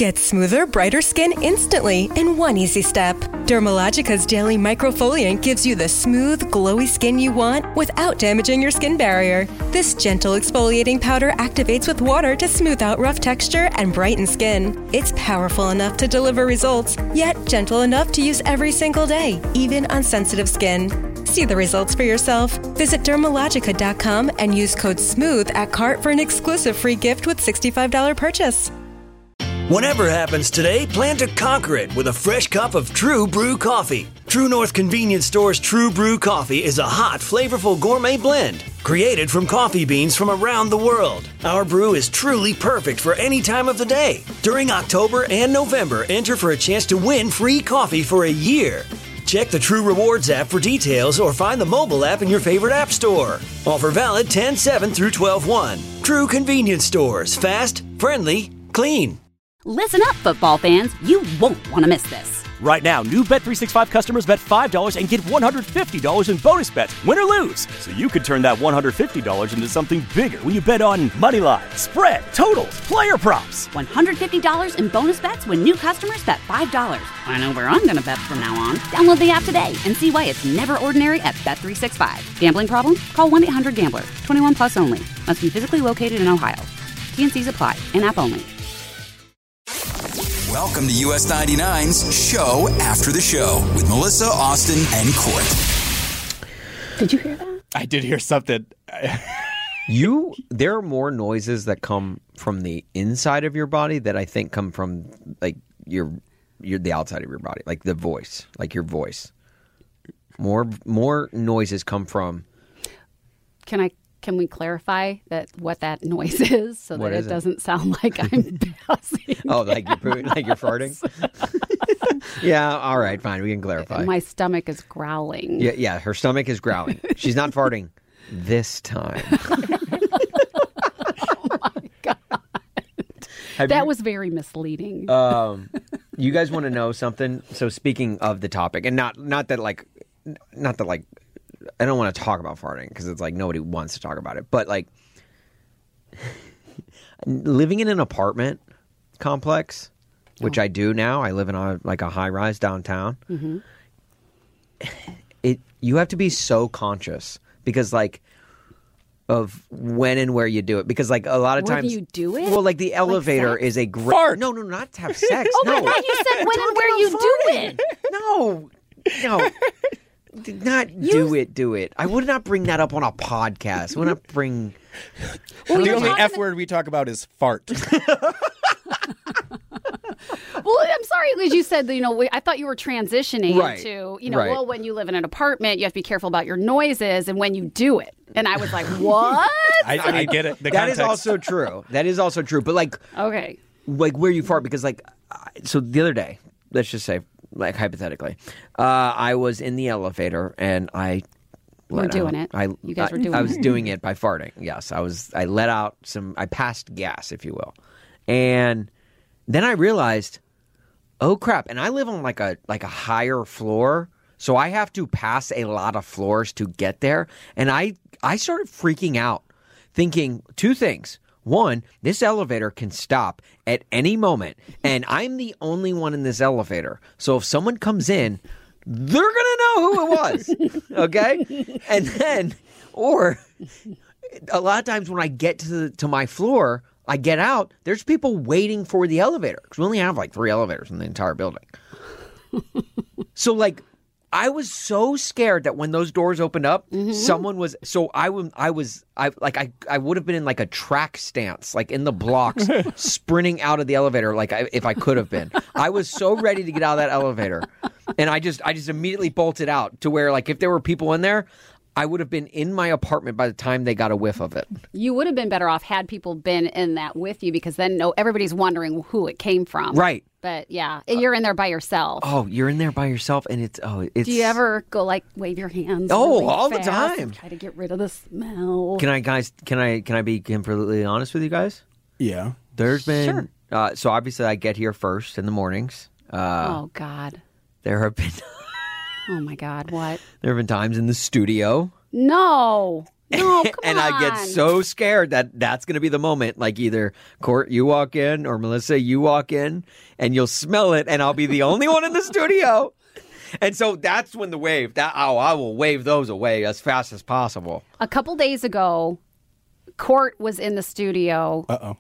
Get smoother, brighter skin instantly in one easy step. Dermalogica's daily microfoliant gives you the smooth, glowy skin you want without damaging your skin barrier. This gentle exfoliating powder activates with water to smooth out rough texture and brighten skin. It's powerful enough to deliver results, yet gentle enough to use every single day, even on sensitive skin. See the results for yourself. Visit Dermalogica.com and use code SMOOTH at cart for an exclusive free gift with $65 purchase. Whatever happens today, plan to conquer it with a fresh cup of True Brew coffee. True North Convenience Store's True Brew coffee is a hot, flavorful gourmet blend created from coffee beans from around the world. Our brew is truly perfect for any time of the day. During October and November, enter for a chance to win free coffee for a year. Check the True Rewards app for details or find the mobile app in your favorite app store. Offer valid 10/7 through 12/1. True Convenience Stores. Fast, friendly, clean. Listen up, football fans. You won't want to miss this. Right now, new Bet365 customers bet $5 and get $150 in bonus bets, win or lose. So you could turn that $150 into something bigger when you bet on money line, spread, totals, player props. $150 in bonus bets when new customers bet $5. I know where I'm going to bet from now on. Download the app today and see why it's never ordinary at Bet365. Gambling problem? Call 1-800-GAMBLER. 21 plus only. Must be physically located in Ohio. T&Cs apply. In-app only. Welcome to US 99's Show After the Show with Melissa, Austin, and Court. Did you hear that? I did hear something. There are more noises that come from the inside of your body that I think come from like your the outside of your body, like the voice, like your voice. More noises come from. Can we clarify what that noise is so that it doesn't sound like I'm passing? Oh, like you're farting? Yeah, all right, fine. We can clarify. My stomach is growling. Yeah, her stomach is growling. She's not farting this time. Oh my God. That was very misleading. You guys want to know something? So speaking of the topic, and not that I don't want to talk about farting because it's like nobody wants to talk about it. But like living in an apartment complex, which I do now. I live in a high rise downtown. Mm-hmm. You have to be so conscious because like of when and where you do it. Because like a lot of times, when you do it, well, like the elevator is a great fart. No, not to have sex. Oh no, my God, you said when and where you do it. No. Did not do it. I would not bring that up on a podcast. I would not bring. Well, the only F word we talk about is fart. Well, I'm sorry, because you said, I thought you were transitioning to, right. Well, when you live in an apartment, you have to be careful about your noises and when you do it. And I was like, what? I get it. That is also true. But like, okay, like where you fart, because like, so the other day, let's just say, like hypothetically, I was in the elevator and I were doing it. You guys were doing it. I was doing it by farting. Yes, I let out I passed gas, if you will. And then I realized, oh crap. And I live on like a higher floor. So I have to pass a lot of floors to get there. And I started freaking out, thinking two things. One, this elevator can stop at any moment, and I'm the only one in this elevator. So if someone comes in, they're going to know who it was, okay? And then, or a lot of times when I get to my floor, I get out, there's people waiting for the elevator, because we only have like 3 elevators in the entire building. So like, I was so scared that when those doors opened up, someone was. So I would have been in like a track stance, like in the blocks, sprinting out of the elevator, like if I could have been. I was so ready to get out of that elevator, and I just immediately bolted out to where like if there were people in there, I would have been in my apartment by the time they got a whiff of it. You would have been better off had people been in that with you, because then everybody's wondering who it came from. Right. But yeah, you're in there by yourself. Oh, you're in there by yourself, and it's. Do you ever go like wave your hands? Oh, really all fast the time. Try to get rid of the smell. Can I be completely honest with you guys? Yeah. There's been so obviously I get here first in the mornings. Oh God. There have been. Oh my God! What? There have been times in the studio. No. No, come and I get on. so scared that that's going to be the moment. Like either Court, you walk in, or Melissa, you walk in, and you'll smell it, and I'll be the only one in the studio. And so that's when the wave. I will wave those away as fast as possible. A couple days ago, Court was in the studio. Uh-oh.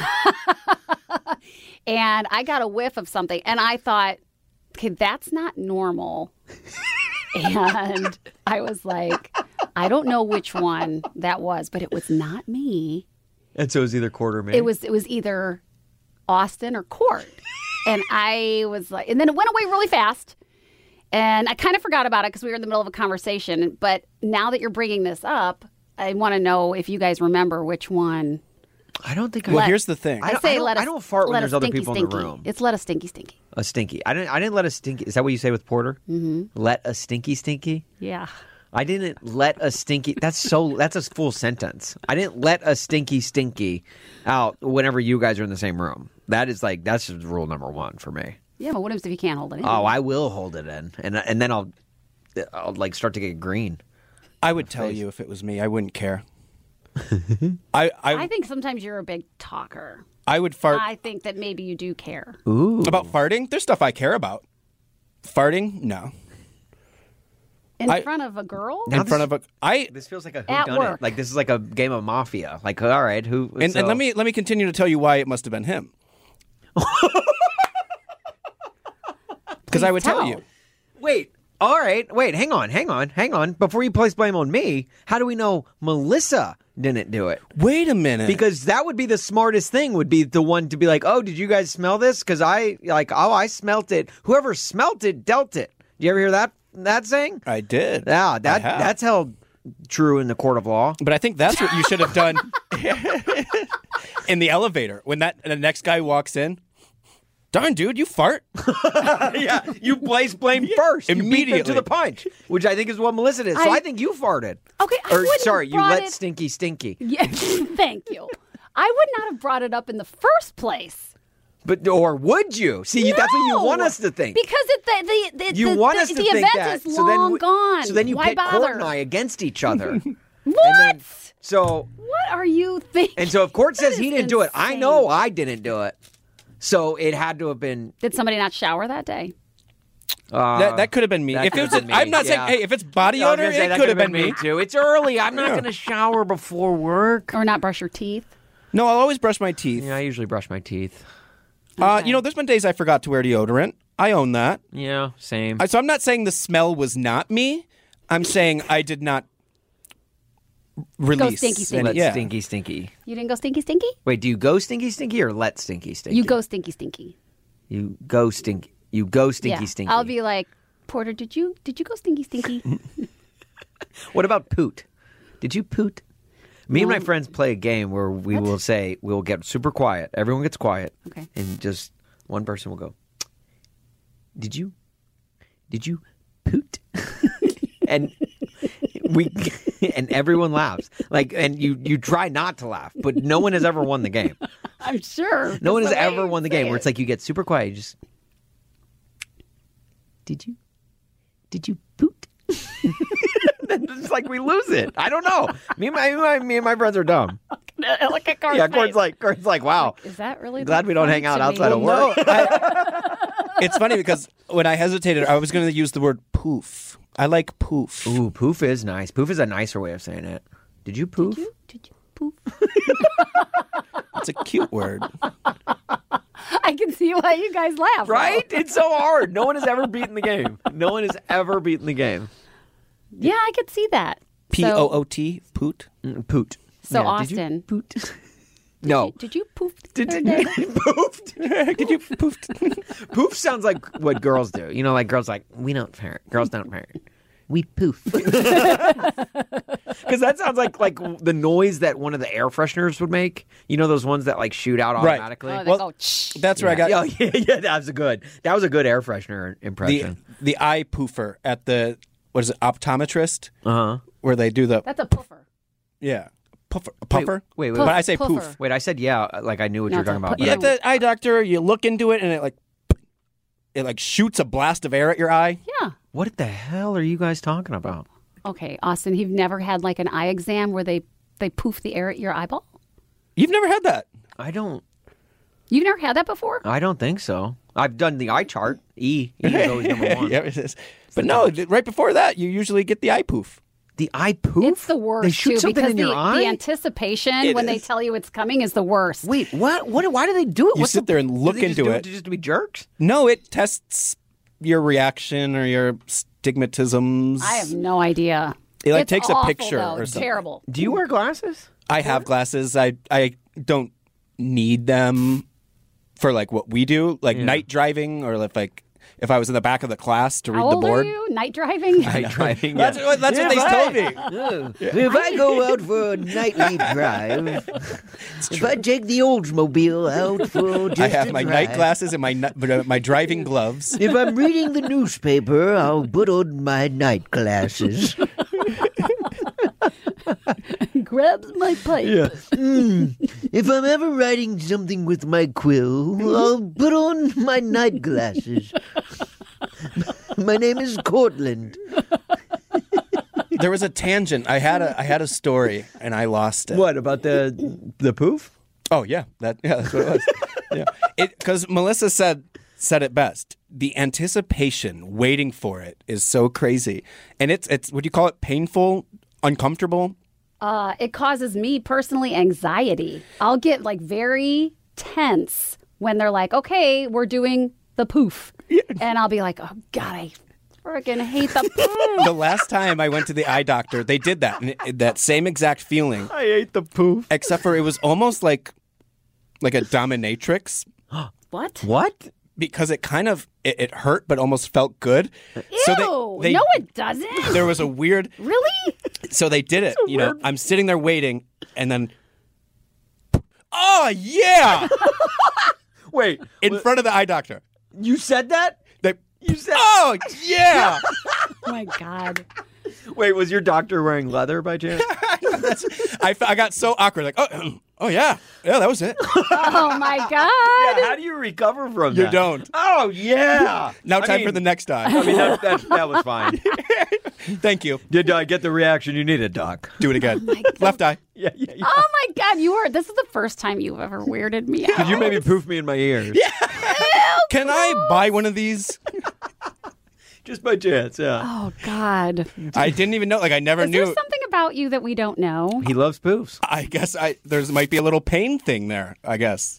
And I got a whiff of something, and I thought, okay, that's not normal. And I was like, I don't know which one that was, but it was not me. And so it was either Court or me. It was either Austin or Court. And I was like, and then it went away really fast. And I kind of forgot about it because we were in the middle of a conversation. But now that you're bringing this up, I want to know if you guys remember which one. I don't think. Well, here's the thing. I say I don't fart when let there's a other stinky, people in stinky. the room. It's let a stinky stinky. A stinky. I didn't let a stinky. Is that what you say with Porter? Mm-hmm. Let a stinky stinky. Yeah. I didn't let a stinky. That's a full sentence. I didn't let a stinky stinky out whenever you guys are in the same room. That's just rule number one for me. Yeah, but what happens if you can't hold it in? Oh, I will hold it in, and then I'll like start to get green. I would tell you if it was me. I wouldn't care. I think sometimes you're a big talker. I would fart I think that maybe you do care. about farting. There's stuff I care about. Farting, no. In front of a girl? In front of a This feels like a At whodunit. work. Like this is like a game of Mafia. Like, all right, who? and let me continue to tell you why it must have been him. Because I would tell you. Wait. All right. Wait. Hang on. Before you place blame on me, how do we know Melissa didn't do it? Wait a minute. Because that would be the smartest thing. Would be the one to be like, "Oh, did you guys smell this? Because I smelt it. Whoever smelt it dealt it." Do you ever hear that saying? I did. Yeah, I have. that's held true in the court of law. But I think that's what you should have done in the elevator when the next guy walks in. Darn, dude, you fart. Yeah, you place blame first. You beat them to Immediately. the punch, which I think is what Melissa did. So I think you farted. Okay, I wouldn't have you brought let it- stinky. Yeah, thank you. I would not have brought it up in the first place. Or would you? See, that's what you want us to think. Because You want us to the think event that. is long gone. So then you Why pit bother? Court and I against each other. What? So What are you thinking? and so if Court says That he is didn't do it, I insane. know I didn't do it. So it had to have been. Did somebody not shower that day? That could have been me. that If it could was, have been me, I'm not yeah. saying, hey, if it's body I was odor, gonna say, it that could have been me. too. It's early. I'm not going to shower before work. Or not brush your teeth? No, I'll always brush my teeth. Yeah, I usually brush my teeth. There's been days I forgot to wear deodorant. I own that. Yeah, same. So I'm not saying the smell was not me. I'm saying I did not release. stinky, stinky. Let Yeah. stinky. You didn't go stinky stinky? Wait, do you go stinky or let stinky? You go stinky stinky. You go stinky. You go stinky. I'll be like, Porter, did you go stinky stinky? What about poot? Did you poot? Me and my friends play a game where we will say we'll get super quiet. Everyone gets quiet. Okay. And just one person will go, Did you poot? and and everyone laughs. And you try not to laugh, but no one has ever won the game. I'm sure. No one has That's the way ever you won the say game where it. it's like you get super quiet. You just, Did you poot? It's like we lose it. I don't know. Me and my friends are dumb. Look at Court's Yeah, face. Court's like, wow. Is that really Glad we don't hang out funny to outside me? of work. It's funny because when I hesitated, I was going to use the word poof. I like poof. Ooh, poof is nice. Poof is a nicer way of saying it. Did you poof? Did you poof? It's a cute word. I can see why you guys laugh. Right? It's so hard. No one has ever beaten the game. No one has ever beaten the game. Yeah, I could see that. P-O-O-T, poot. Poot. So Yeah, did you Austin. poot? No. Did you poof the Did other you day? poofed? Did you poofed? Poof sounds like what girls do. You know, like girls like, we don't fart. Girls don't fart. We poof. Because that sounds like the noise that one of the air fresheners would make. You know those ones that like shoot out Right. automatically? Oh, they Well, go, "Shh." That's where I got Yeah, that was a good air freshener impression. the eye poofer at the, what is it, optometrist? Uh-huh. Where they do the, That's a poofer. yeah, puffer. Wait. But I say Puffer. poof. Wait, I said yeah, like I knew what No, you were it's a talking about. pu- You but get the eye doctor, you look into it, and it shoots a blast of air at your eye. Yeah. what the hell are you guys talking about? Okay, Austin, you've never had like an eye exam where they poof the air at your eyeball? You've never had that? I don't You've never had that before? think so. I've done the eye chart. E is always number one. Yeah, it is. But no, right before that, you usually get the eye poof. The eye poof? It's the worst They shoot too something because in your eye? the anticipation when they tell you it's coming is the worst. Wait, what? Why do they do it? You sit there and look do they just into do it. just to be jerks? No, it tests your reaction or your stigmatisms. I have no idea. It It's takes awful, a picture though. or It's something. terrible. Do you wear glasses? I have glasses. I don't need them for like what we do, like night driving, or if I was in the back of the class to read How the old board. are you? Night driving? Night driving. That's what they told me. If I go out for a nightly drive, if I take the Oldsmobile out for just I have a my drive, night glasses and my driving gloves. If I'm reading the newspaper, I'll put on my night glasses. Grabs my pipe. If I'm ever writing something with my quill, I'll put on my night glasses. My name is Cortland. There was a tangent. I had a story and I lost it. What about the poof? Oh yeah, that's what it was. Yeah, because Melissa said it best. The anticipation, waiting for it, is so crazy, and it's what do you call it? Painful, uncomfortable. It causes me personally anxiety. I'll get like very tense when they're like, okay, we're doing the poof. And I'll be like, oh, God, I freaking hate the poof. The last time I went to the eye doctor, they did that. And that same exact feeling. I hate the poof. Except for it was almost like a dominatrix. What? What? Because it kind of, it hurt, but almost felt good. Ew. So they, No, it doesn't. there was a weird... Really? So they did it. You know, I'm sitting there waiting, and then... Oh, yeah! Wait, In front of the eye doctor. you said that? You said... Oh, yeah! Oh, my God. Wait, was your doctor wearing leather by chance? I got so awkward. Like, oh yeah. Yeah, that was it. Oh, my God. Yeah, how do you recover from You that? don't. Oh, yeah. Now I time mean- for the next eye. I mean, that was fine. Thank you. Did I get the reaction you needed, Doc? Do it again. Left eye. Yeah. Oh, my God. This is the first time you've ever weirded me out. Could you maybe poof me in my ears? Can I buy one of these? Just by chance, yeah. Oh, God. I didn't even know. Like, I never Is knew. there something about you that we don't know? He loves poofs. I guess there might be a little pain thing there. I guess.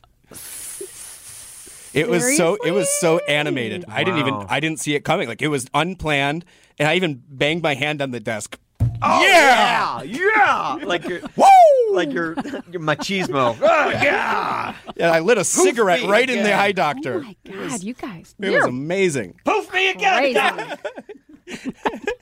It was so animated. I didn't see it coming. Like, it was unplanned, and I even banged my hand on the desk. Oh, yeah. Like your machismo. Oh, yeah. Yeah, I lit a cigarette me right in the again. eye doctor. Oh, my God. You guys. It was amazing. Poof me again. Crazy.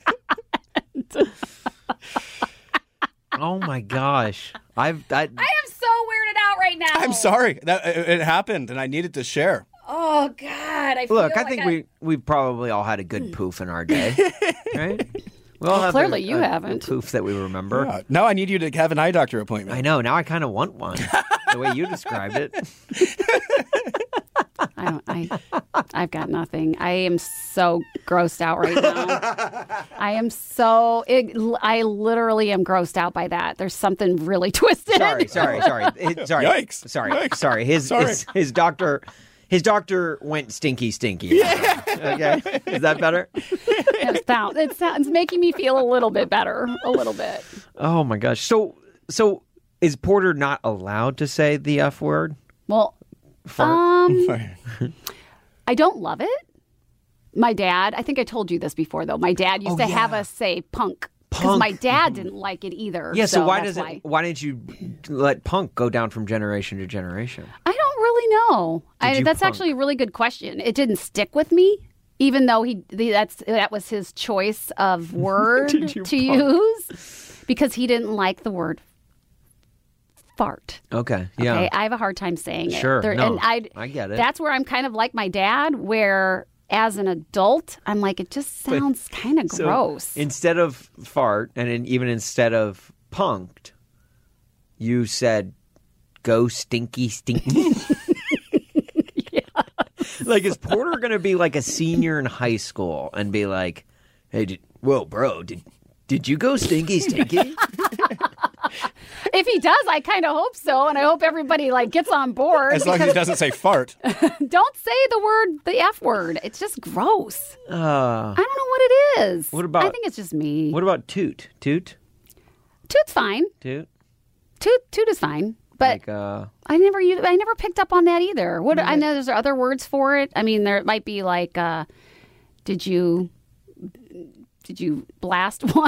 Oh my gosh. I am so weirded out right now. I'm sorry that it happened, and I needed to share. Oh, God. I Look, feel I think like we probably all had a good poof in our day, right? We all have clearly a you haven't. poof that we remember. Yeah. Now I need you to have an eye doctor appointment. I know. Now I kind of want one. The way you described it. I've got nothing. I am so grossed out right now. I literally am grossed out by that. There's something really twisted. Sorry. Yikes. Sorry. His doctor went stinky. Yeah. Okay. Is that better? It's making me feel a little bit better. A little bit. Oh my gosh. So is Porter not allowed to say the F word? Well, Sorry. I don't love it. My dad, I think I told you this before, though. My dad used to have us say punk. Because my dad didn't like it either. Yeah, so why didn't you let punk go down from generation to generation? I don't really know. That's actually a really good question. It didn't stick with me, even though that was his choice of word to use, because he didn't like the word fart. Okay, yeah. Okay, I have a hard time saying it. Sure, no, and I get it. That's where I'm kind of like my dad, where as an adult, I'm like, it just sounds kind of gross. Instead of fart, and even instead of punked, you said, go stinky. Yeah. Like, is Porter going to be like a senior in high school and be like, hey, bro, did Did you go stinky, stinky? If he does, I kind of hope so, and I hope everybody gets on board. As long as he doesn't say fart. Don't say the F word. It's just gross. I don't know what it is. What about? I think it's just me. What about toot? Toot? Toot's fine. Toot? Toot is fine. But I never picked up on that either. I know there's other words for it. I mean, there might be did you blast one?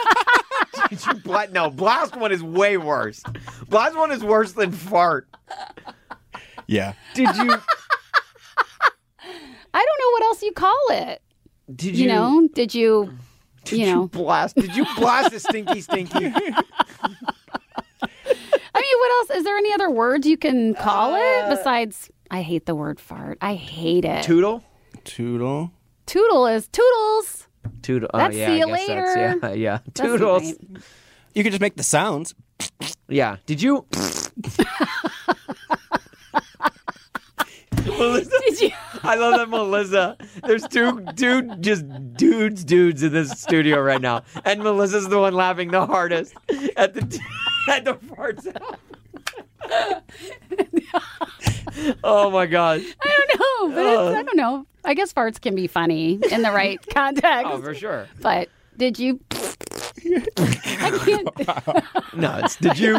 No, blast one is way worse. Blast one is worse than fart. Yeah. Did you? I don't know what else you call it. Did you? Did you blast? Did you blast a stinky, stinky? I mean, what else? Is there any other words you can call it besides? I hate the word fart. I hate it. Toodle. Toodle. Toodle is toodles. Toodle. That's yeah, see you I guess later. Yeah. Toodles. Right. You could just make the sounds. Yeah. Did you? Melissa, Did you? I love that, Melissa. There's two dudes in this studio right now, and Melissa's the one laughing the hardest at the fart sound. Oh my gosh! I don't know, but I don't know. I guess farts can be funny in the right context. Oh, for sure. But did you? I can't. No, it's did you?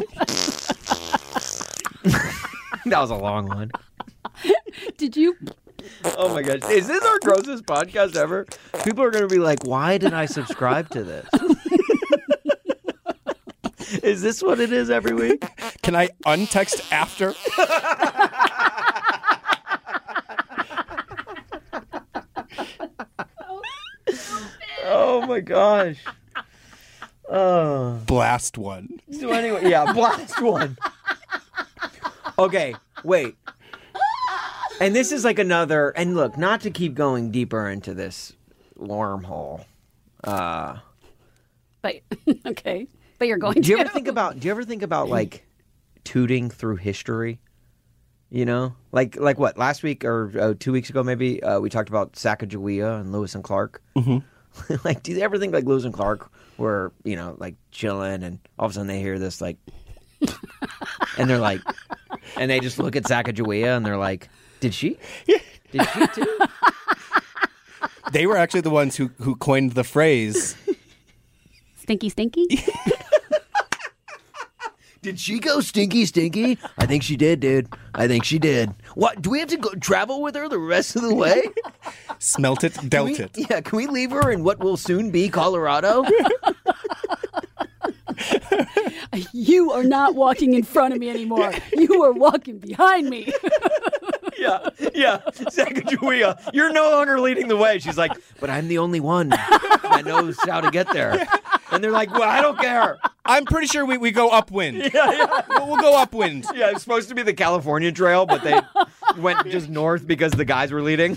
That was a long one. Did you? Oh my gosh. Is this our grossest podcast ever? People are going to be like, why did I subscribe to this? Is this what it is every week? Can I untext after? Oh my gosh. Blast one. So anyway, yeah, blast one. Okay, wait. And this is another, and look, not to keep going deeper into this wormhole. But okay, but you're going. Do you ever think about tooting through history? You know, like what last week or 2 weeks ago maybe we talked about Sacagawea and Lewis and Clark. Mm-hmm. Do you ever think Lewis and Clark were chilling, and all of a sudden they hear this and they're and they just look at Sacagawea and they're like, did she? Did she too? They were actually the ones who coined the phrase. Stinky, stinky? Did she go stinky, stinky? I think she did, dude. I think she did. What? Do we have to go travel with her the rest of the way? Smelt it, dealt it. Yeah, can we leave her in what will soon be Colorado? You are not walking in front of me anymore. You are walking behind me. Yeah. Sacagawea, you're no longer leading the way. She's like, but I'm the only one that knows how to get there. And they're like, well, I don't care. I'm pretty sure we go upwind. Yeah. We'll go upwind. Yeah, it's supposed to be the California Trail, but they went just north because the guys were leading.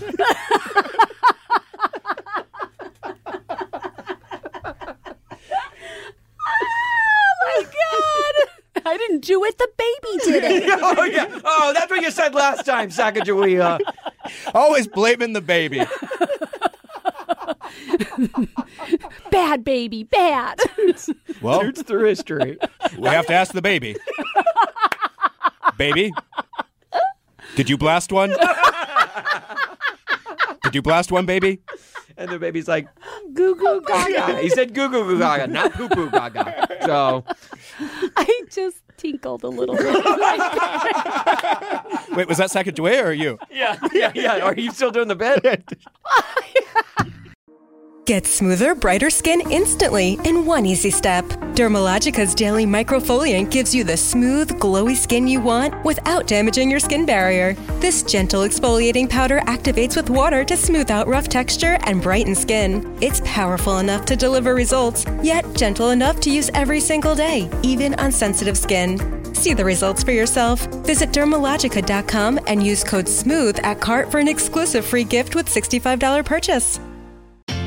I didn't do it. The baby did it. Oh, yeah. Oh, that's what you said last time, Sacagawea. Always blaming the baby. Bad baby, bad. Well, Toots through history. We have to ask the baby. Baby, did you blast one? Did you blast one, baby? And the baby's like, Goo goo gaga. he said goo goo goo gaga, not poo poo gaga. So I just tinkled a little bit. Wait, was that Sacagawea or you? yeah. Are you still doing the bit? Get smoother, brighter skin instantly in one easy step. Dermalogica's Daily Microfoliant gives you the smooth, glowy skin you want without damaging your skin barrier. This gentle exfoliating powder activates with water to smooth out rough texture and brighten skin. It's powerful enough to deliver results, yet gentle enough to use every single day, even on sensitive skin. See the results for yourself. Visit Dermalogica.com and use code SMOOTH at cart for an exclusive free gift with $65 purchase.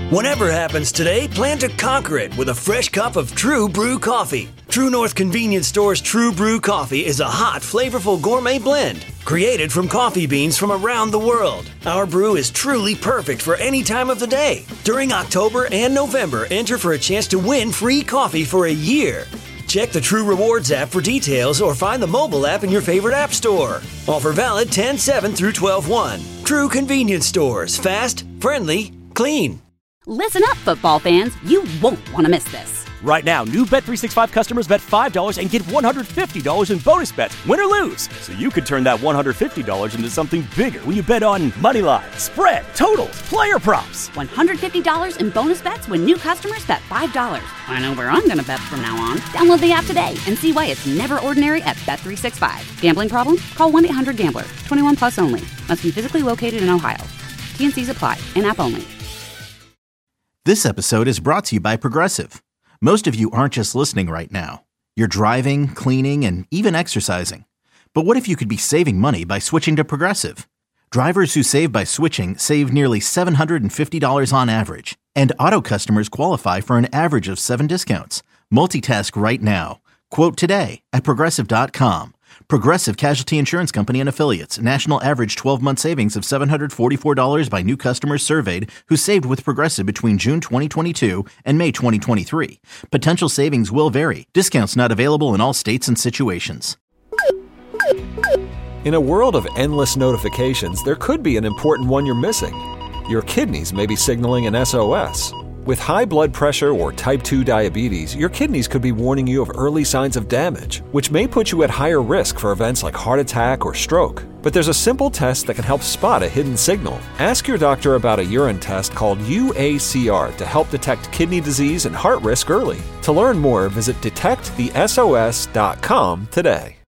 Whatever happens today, plan to conquer it with a fresh cup of True Brew coffee. True North Convenience Store's True Brew coffee is a hot, flavorful gourmet blend created from coffee beans from around the world. Our brew is truly perfect for any time of the day. During October and November, enter for a chance to win free coffee for a year. Check the True Rewards app for details or find the mobile app in your favorite app store. Offer valid 10/7 through 12/1. True Convenience Stores. Fast, friendly, clean. Listen up, football fans. You won't want to miss this. Right now, new Bet365 customers bet $5 and get $150 in bonus bets, win or lose. So you could turn that $150 into something bigger when you bet on money line, spread, totals, player props. $150 in bonus bets when new customers bet $5. I know where I'm going to bet from now on. Download the app today and see why it's never ordinary at Bet365. Gambling problem? Call 1-800-GAMBLER. 21 plus only. Must be physically located in Ohio. T&Cs apply. In-app only. This episode is brought to you by Progressive. Most of you aren't just listening right now. You're driving, cleaning, and even exercising. But what if you could be saving money by switching to Progressive? Drivers who save by switching save nearly $750 on average. And auto customers qualify for an average of 7 discounts. Multitask right now. Quote today at Progressive.com. Progressive Casualty Insurance Company and Affiliates. National average 12-month savings of $744 by new customers surveyed who saved with Progressive between June 2022 and May 2023. Potential savings will vary. Discounts not available in all states and situations. In a world of endless notifications, there could be an important one you're missing. Your kidneys may be signaling an SOS. With high blood pressure or type 2 diabetes, your kidneys could be warning you of early signs of damage, which may put you at higher risk for events like heart attack or stroke. But there's a simple test that can help spot a hidden signal. Ask your doctor about a urine test called UACR to help detect kidney disease and heart risk early. To learn more, visit detectthesos.com today.